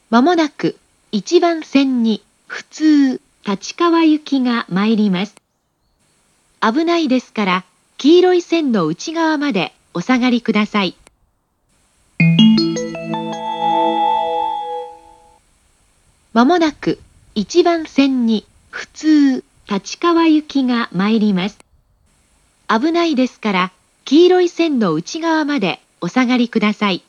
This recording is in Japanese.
まもなく1番線に普通立川行きが参ります。危ないですから黄色い線の内側までお下がりください。まもなく1番線に普通立川行きが参ります。危ないですから黄色い線の内側までお下がりください。